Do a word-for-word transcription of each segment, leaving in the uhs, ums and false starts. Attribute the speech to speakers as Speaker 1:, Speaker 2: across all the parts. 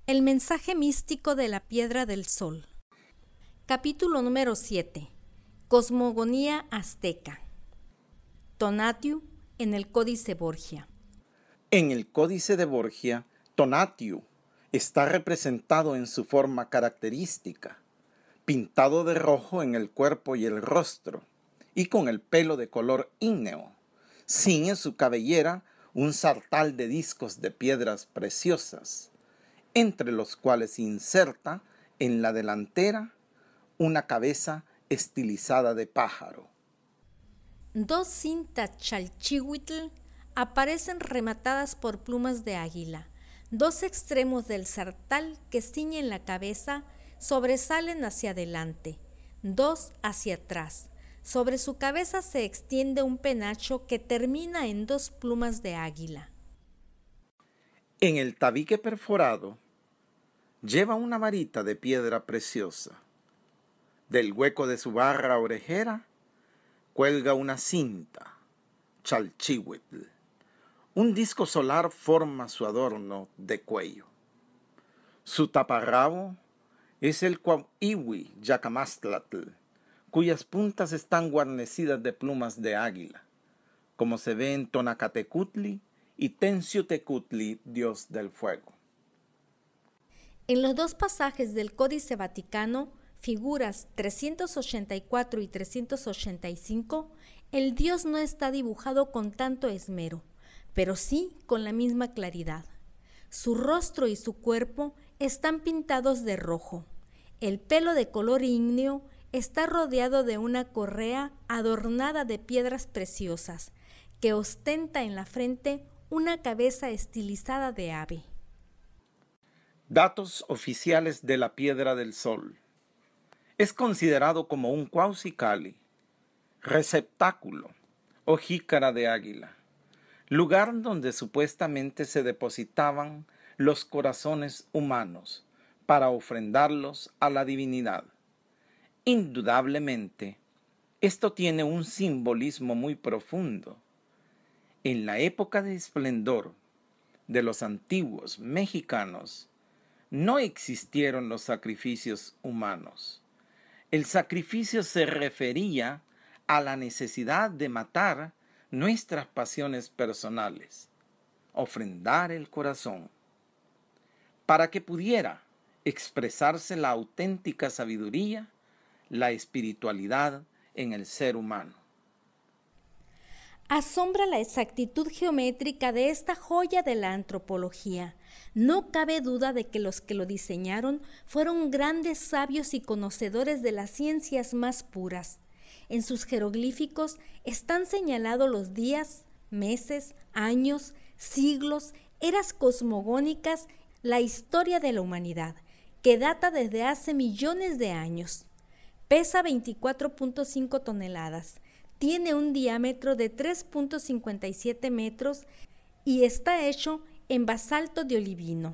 Speaker 1: El mensaje místico de la piedra del sol. Capítulo número siete. Cosmogonía azteca. Tonatiuh en el Códice Borgia.
Speaker 2: En el Códice de Borgia, Tonatiuh está representado en su forma característica, pintado de rojo en el cuerpo y el rostro, y con el pelo de color ígneo, sin en su cabellera un sartal de discos de piedras preciosas, entre los cuales inserta en la delantera una cabeza estilizada de pájaro.
Speaker 1: Dos cintas chalchihuitl aparecen rematadas por plumas de águila. Dos extremos del sartal que ciñen la cabeza sobresalen hacia adelante, dos hacia atrás. Sobre su cabeza se extiende un penacho que termina en dos plumas de águila.
Speaker 2: En el tabique perforado lleva una varita de piedra preciosa. Del hueco de su barra orejera cuelga una cinta, chalchihuitl. Un disco solar forma su adorno de cuello. Su taparrabo es el cuauhíhuic yacamastlatl, cuyas puntas están guarnecidas de plumas de águila, como se ve en Tonacatecutli y Tenciutecutli, dios del fuego.
Speaker 1: En los dos pasajes del Códice Vaticano, figuras trescientos ochenta y cuatro y trescientos ochenta y cinco, el dios no está dibujado con tanto esmero, pero sí con la misma claridad. Su rostro y su cuerpo están pintados de rojo. El pelo de color ígneo está rodeado de una correa adornada de piedras preciosas, que ostenta en la frente una cabeza estilizada de ave.
Speaker 2: Datos oficiales de la Piedra del Sol. Es considerado como un cuauhxicalli, receptáculo o jícara de águila, lugar donde supuestamente se depositaban los corazones humanos para ofrendarlos a la divinidad. Indudablemente, esto tiene un simbolismo muy profundo. En la época de esplendor de los antiguos mexicanos, no existieron los sacrificios humanos. El sacrificio se refería a la necesidad de matar nuestras pasiones personales, ofrendar el corazón, para que pudiera expresarse la auténtica sabiduría, la espiritualidad en el ser humano.
Speaker 1: Asombra la exactitud geométrica de esta joya de la antropología. No cabe duda de que los que lo diseñaron fueron grandes sabios y conocedores de las ciencias más puras. En sus jeroglíficos están señalados los días, meses, años, siglos, eras cosmogónicas, la historia de la humanidad, que data desde hace millones de años. Pesa veinticuatro punto cinco toneladas. Tiene un diámetro de tres punto cincuenta y siete metros y está hecho en basalto de olivino.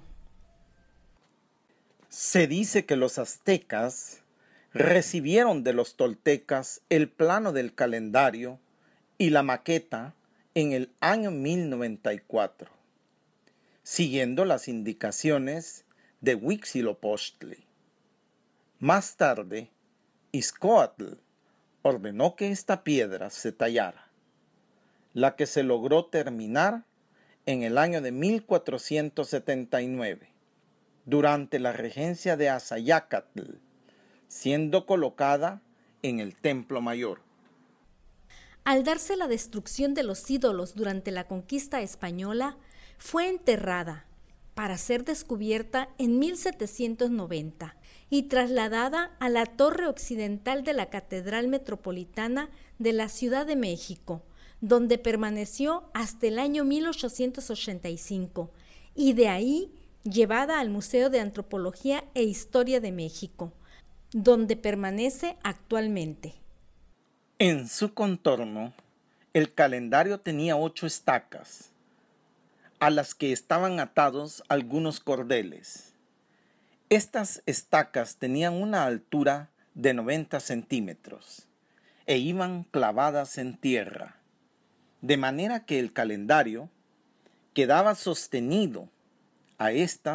Speaker 2: Se dice que los aztecas recibieron de los toltecas el plano del calendario y la maqueta en el año mil noventa y cuatro, siguiendo las indicaciones de Huitzilopochtli. Más tarde, Izcoatl ordenó que esta piedra se tallara, la que se logró terminar en el año de mil cuatrocientos setenta y nueve, durante la regencia de Azayacatl, siendo colocada en el Templo Mayor.
Speaker 1: Al darse la destrucción de los ídolos durante la conquista española, fue enterrada para ser descubierta en mil setecientos noventa y trasladada a la torre occidental de la Catedral Metropolitana de la Ciudad de México, donde permaneció hasta el año mil ochocientos ochenta y cinco, y de ahí llevada al Museo de Antropología e Historia de México, donde permanece actualmente.
Speaker 2: En su contorno, el calendario tenía ocho estacas, a las que estaban atados algunos cordeles. Estas estacas tenían una altura de noventa centímetros e iban clavadas en tierra, de manera que el calendario quedaba sostenido a estas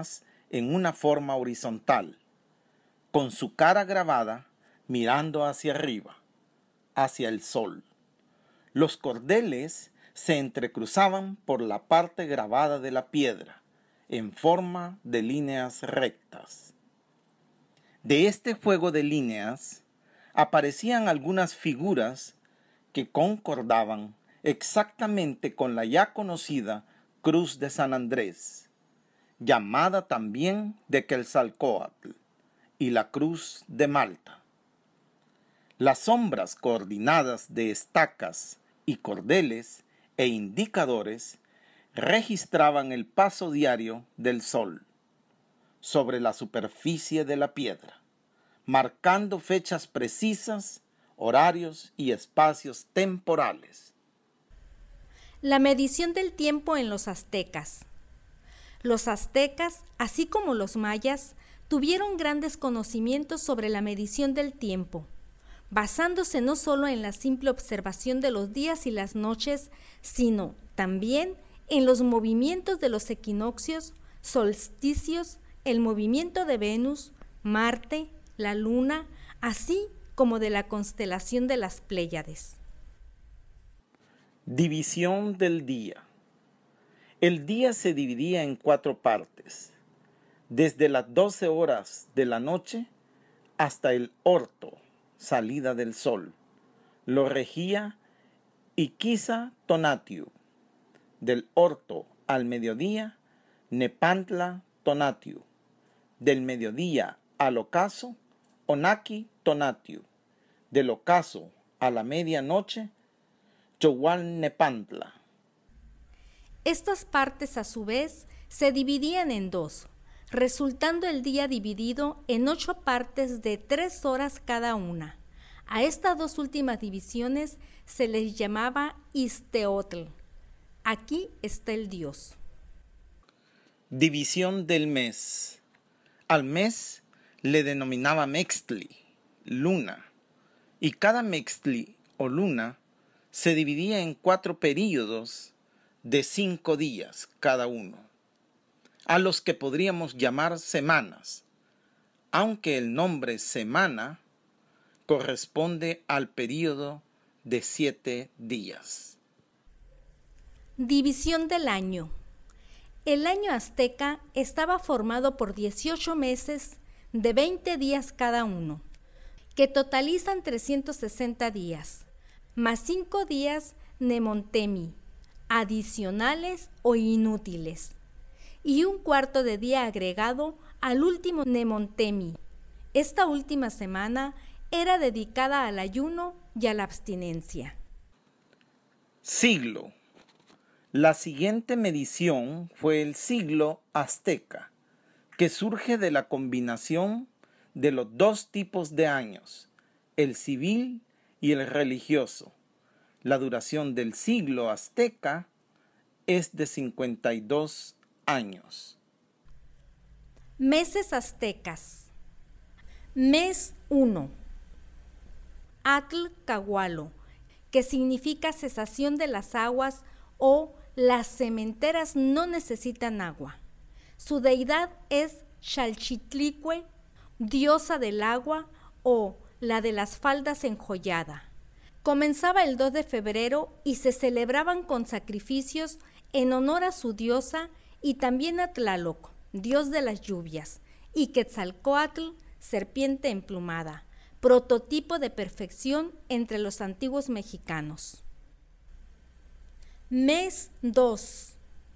Speaker 2: en una forma horizontal, con su cara grabada mirando hacia arriba, hacia el sol. Los cordeles se entrecruzaban por la parte grabada de la piedra, en forma de líneas rectas. De este juego de líneas aparecían algunas figuras que concordaban exactamente con la ya conocida Cruz de San Andrés, llamada también de Quetzalcóatl, y la Cruz de Malta. Las sombras coordinadas de estacas y cordeles e indicadores registraban el paso diario del sol sobre la superficie de la piedra, marcando fechas precisas, horarios y espacios temporales.
Speaker 1: La medición del tiempo en los aztecas. Los aztecas, así como los mayas, tuvieron grandes conocimientos sobre la medición del tiempo, basándose no solo en la simple observación de los días y las noches, sino también en los movimientos de los equinoccios, solsticios, el movimiento de Venus, Marte, la Luna, así como de la constelación de las Pléyades.
Speaker 2: División del día. El día se dividía en cuatro partes, desde las doce horas de la noche hasta el orto, salida del sol. Lo regía Iquiza Tonatiuh. Del orto al mediodía, Nepantla Tonatiuh. Del mediodía al ocaso, Onaki Tonatiuh. Del ocaso a la medianoche, Chowalnepantla.
Speaker 1: Estas partes a su vez se dividían en dos, resultando el día dividido en ocho partes de tres horas cada una. A estas dos últimas divisiones se les llamaba Izteotl. Aquí está el dios.
Speaker 2: División del mes. Al mes le denominaba Mextli, luna, y cada Mextli o luna se dividía en cuatro períodos de cinco días cada uno, a los que podríamos llamar semanas, aunque el nombre semana corresponde al período de siete días.
Speaker 1: División del año. El año azteca estaba formado por dieciocho meses de veinte días cada uno, que totalizan trescientos sesenta días, más cinco días Nemontemi, adicionales o inútiles, y un cuarto de día agregado al último Nemontemi. Esta última semana era dedicada al ayuno y a la abstinencia.
Speaker 2: Siglo. La siguiente medición fue el siglo azteca, que surge de la combinación de los dos tipos de años, el civil y el religioso. La duración del siglo azteca es de cincuenta y dos años.
Speaker 1: Meses aztecas. Mes uno. Atl Cahualo, que significa cesación de las aguas o las sementeras no necesitan agua. Su deidad es Xalchitlicue, diosa del agua o la de las faldas enjollada. Comenzaba el dos de febrero y se celebraban con sacrificios en honor a su diosa y también a Tlaloc, dios de las lluvias, y Quetzalcóatl, serpiente emplumada, prototipo de perfección entre los antiguos mexicanos. Mes dos.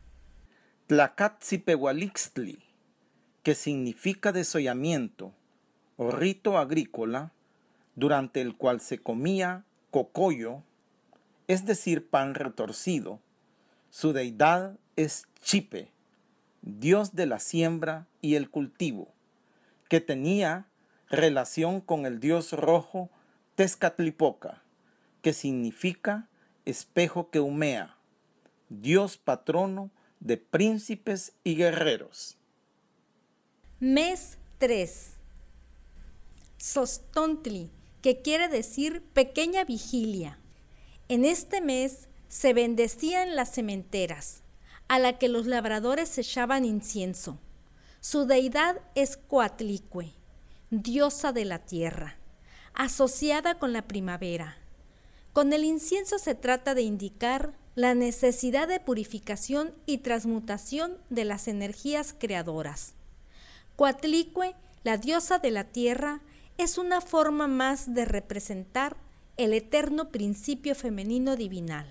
Speaker 2: Tlacatzipehualixtli, que significa desollamiento o rito agrícola, durante el cual se comía cocoyo, es decir, pan retorcido. Su deidad es Chipe, dios de la siembra y el cultivo, que tenía relación con el dios rojo Tezcatlipoca, que significa espejo que humea, dios patrono de príncipes y guerreros.
Speaker 1: Mes tres. Sostontli, que quiere decir pequeña vigilia. En este mes se bendecían las sementeras, a la que los labradores echaban incienso. Su deidad es Coatlicue, diosa de la tierra, asociada con la primavera. Con el incienso se trata de indicar la necesidad de purificación y transmutación de las energías creadoras. Coatlicue, la diosa de la tierra, es una forma más de representar el eterno principio femenino divinal.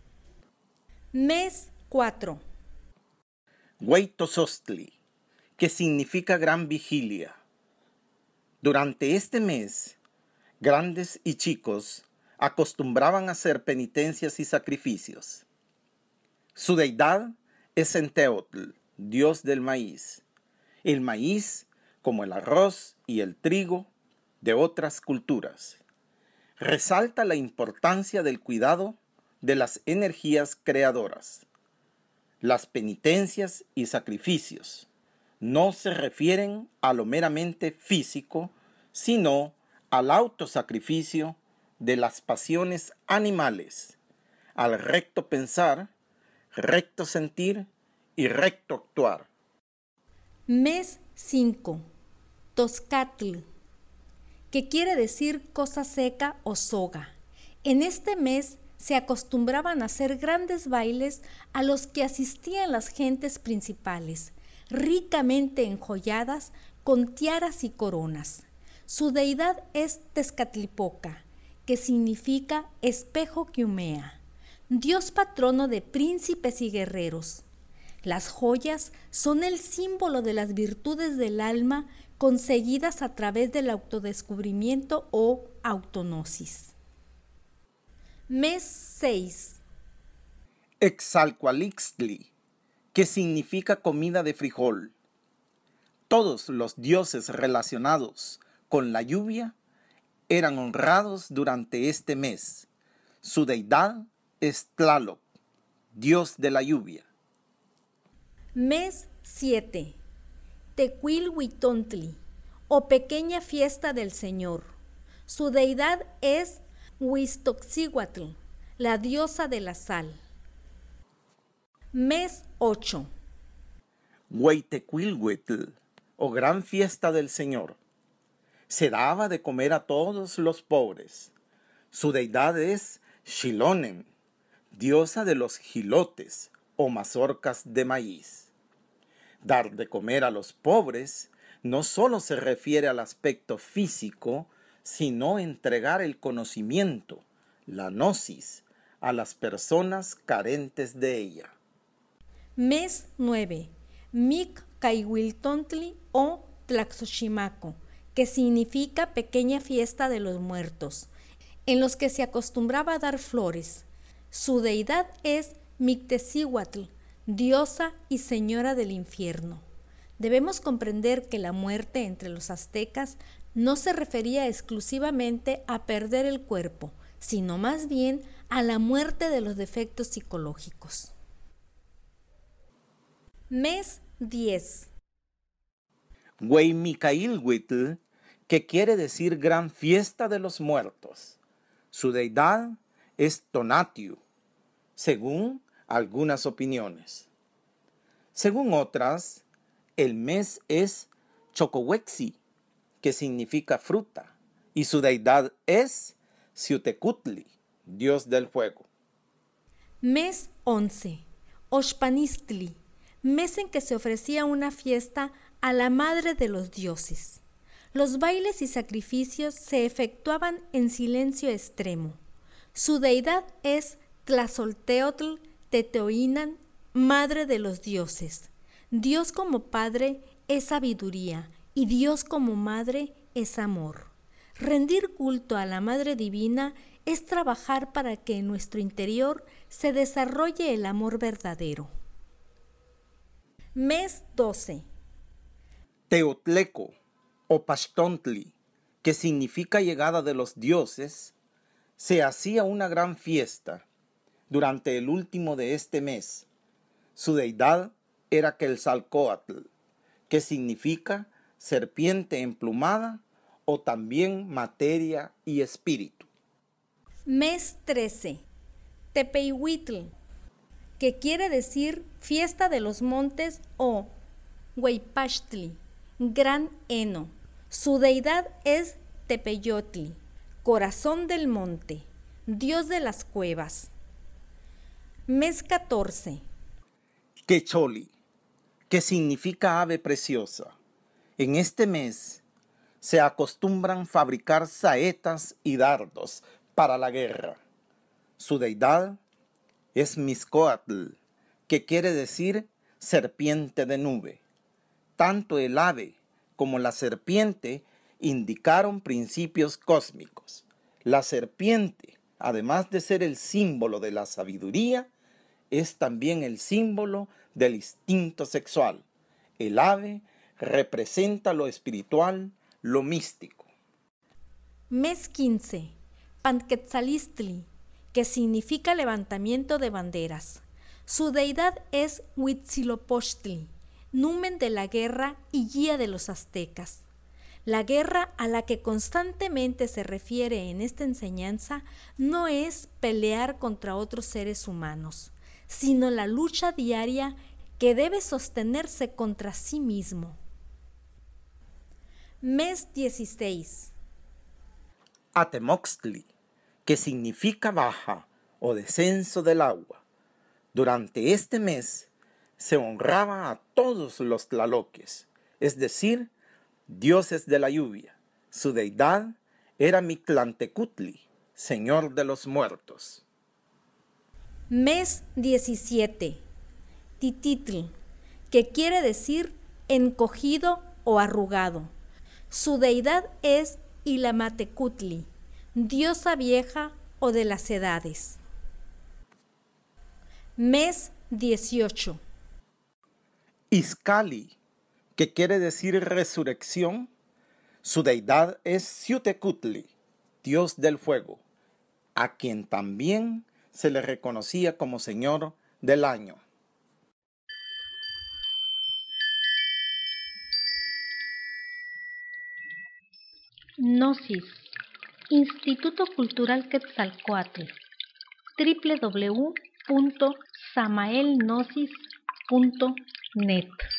Speaker 1: Mes cuatro.
Speaker 2: Hueytosostli, que significa gran vigilia. Durante este mes, grandes y chicos acostumbraban a hacer penitencias y sacrificios. Su deidad es Enteotl, dios del maíz. El maíz, como el arroz y el trigo de otras culturas, resalta la importancia del cuidado de las energías creadoras. Las penitencias y sacrificios no se refieren a lo meramente físico, sino al autosacrificio de las pasiones animales, al recto pensar, recto sentir y recto actuar.
Speaker 1: Mes cinco. Toscatl, que quiere decir cosa seca o soga. En este mes se acostumbraban a hacer grandes bailes a los que asistían las gentes principales, ricamente enjolladas con tiaras y coronas. Su deidad es Tezcatlipoca, que significa espejo que humea, dios patrono de príncipes y guerreros. Las joyas son el símbolo de las virtudes del alma conseguidas a través del autodescubrimiento o autognosis. Mes seis.
Speaker 2: Exalcoalixtli, que significa comida de frijol. Todos los dioses relacionados con la lluvia eran honrados durante este mes. Su deidad es Tlaloc, dios de la lluvia.
Speaker 1: Mes siete. Tecuilhuitontli, o pequeña fiesta del Señor. Su deidad es Huixtoccihuatl, la diosa de la sal. Mes ocho.
Speaker 2: Hueytecuilhuetl, o gran fiesta del Señor. Se daba de comer a todos los pobres. Su deidad es Xilonen, diosa de los jilotes o mazorcas de maíz. Dar de comer a los pobres no solo se refiere al aspecto físico, sino entregar el conocimiento, la gnosis, a las personas carentes de ella.
Speaker 1: Mes nueve. Miccahuiltontli o Tlaxochimaco, que significa pequeña fiesta de los muertos, en los que se acostumbraba a dar flores. Su deidad es Mictecihuatl, diosa y señora del infierno. Debemos comprender que la muerte entre los aztecas no se refería exclusivamente a perder el cuerpo, sino más bien a la muerte de los defectos psicológicos. Mes diez.
Speaker 2: Hueymicailhuitl, que quiere decir gran fiesta de los muertos. Su deidad es Tonatiuh, según algunas opiniones. Según otras, el mes es Chocohuexi, que significa fruta, y su deidad es Xiuhtecutli, dios del fuego.
Speaker 1: Mes once. Oxpanistli, mes en que se ofrecía una fiesta a la madre de los dioses. Los bailes y sacrificios se efectuaban en silencio extremo. Su deidad es Tlazolteotl Teteoinan, madre de los dioses. Dios como padre es sabiduría y Dios como madre es amor. Rendir culto a la Madre Divina es trabajar para que en nuestro interior se desarrolle el amor verdadero. Mes doce.
Speaker 2: Teotleco o Paxtontli, que significa llegada de los dioses, se hacía una gran fiesta durante el último de este mes. Su deidad era Quetzalcóatl, que significa serpiente emplumada o también materia y espíritu.
Speaker 1: Mes trece. Tepeihuitl, que quiere decir fiesta de los montes o Huaypachtli, gran heno. Su deidad es Tepeyotli, corazón del monte, dios de las cuevas. Mes catorce.
Speaker 2: Quecholi, que significa ave preciosa. En este mes se acostumbran fabricar saetas y dardos para la guerra. Su deidad es Mizcoatl, que quiere decir serpiente de nube. Tanto el ave como la serpiente indicaron principios cósmicos. La serpiente, además de ser el símbolo de la sabiduría, es también el símbolo del instinto sexual. El ave representa lo espiritual, lo místico.
Speaker 1: Mes quince. Panquetzalistli, que significa levantamiento de banderas. Su deidad es Huitzilopochtli, numen de la guerra y guía de los aztecas. La guerra a la que constantemente se refiere en esta enseñanza no es pelear contra otros seres humanos, sino la lucha diaria que debe sostenerse contra sí mismo. Mes dieciséis.
Speaker 2: Atemoxtli, que significa baja o descenso del agua. Durante este mes se honraba a todos los tlaloques, es decir, dioses de la lluvia. Su deidad era Mictlantecutli, señor de los muertos.
Speaker 1: Mes diecisiete. Tititl, que quiere decir encogido o arrugado. Su deidad es Ilamatecutli, diosa vieja o de las edades. Mes dieciocho.
Speaker 2: Izcalli, que quiere decir resurrección. Su deidad es Xiuhtecutli, dios del fuego, a quien también se le reconocía como señor del año.
Speaker 3: Gnosis, Instituto Cultural Quetzalcóatl, doble u doble u doble u punto samaelgnosis punto net.